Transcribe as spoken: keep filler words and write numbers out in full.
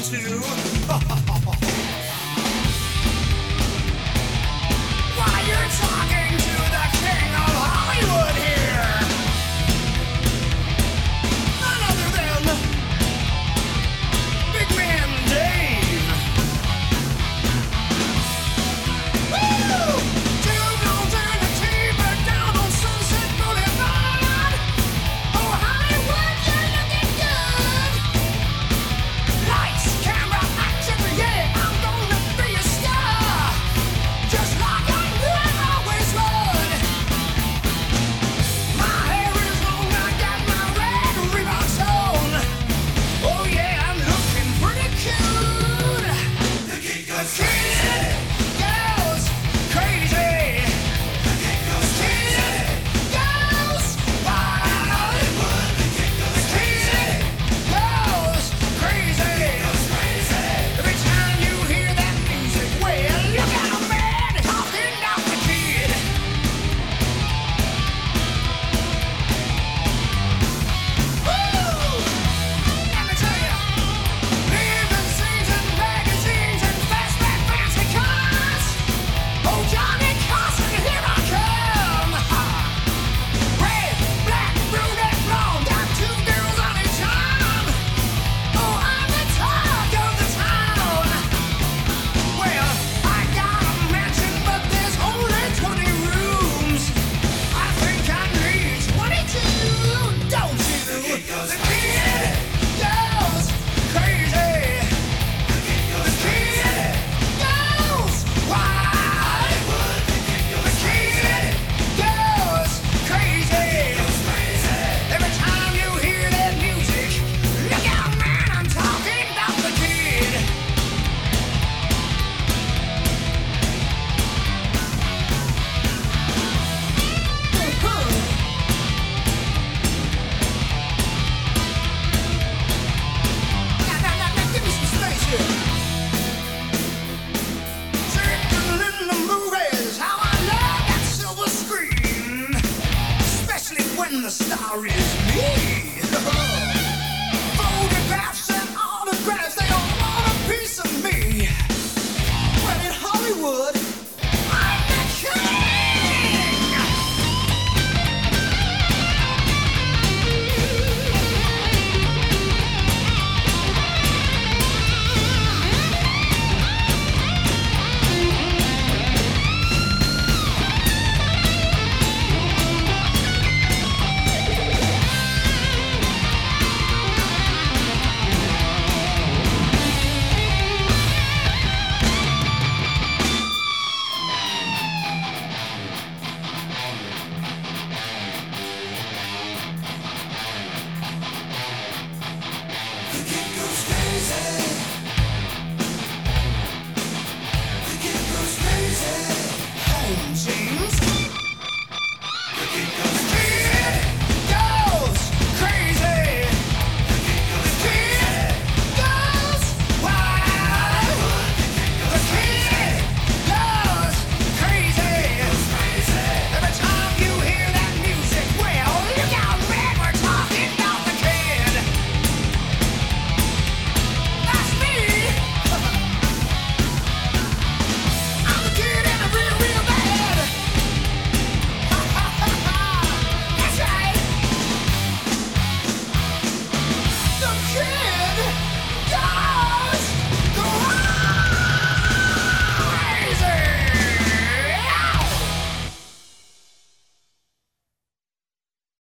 don't you? Why you're talking to the king of Hollywood here? None other than Big Man Dave. Woo! Two girls and a T-V down on Sunset Boulevard. Oh, Hollywood, you're looking good. Lights, camera, action, yeah, I'm gonna be a star. Just like I knew I always would. My hair is long, I got my red Reeboks on. Oh yeah, I'm looking pretty cute. The kid goes crazy. Goes crazy. The kid goes crazy. Goes wild. The kid goes crazy. Goes crazy. Every time you hear that music, well, look at a man talking about the kid. Woo! Let me tell you, living scenes in magazines and fastback fancy cars. Oh, Johnny Carson, here I come. Red, black, brunette, blonde, got two girls on each arm. Oh, I'm the talk of the town. Well, I got a mansion, but there's only twenty rooms. I think I need twenty-two, don't you? The kid goes crazy. The kid goes wild. The kid goes crazy. Every time you hear that music, look out, man, I'm talking about the kid. Now, now, now, now, give me some space here. Sitting in the movies, how I love that silver screen, especially when the star is me. Photographs and autographs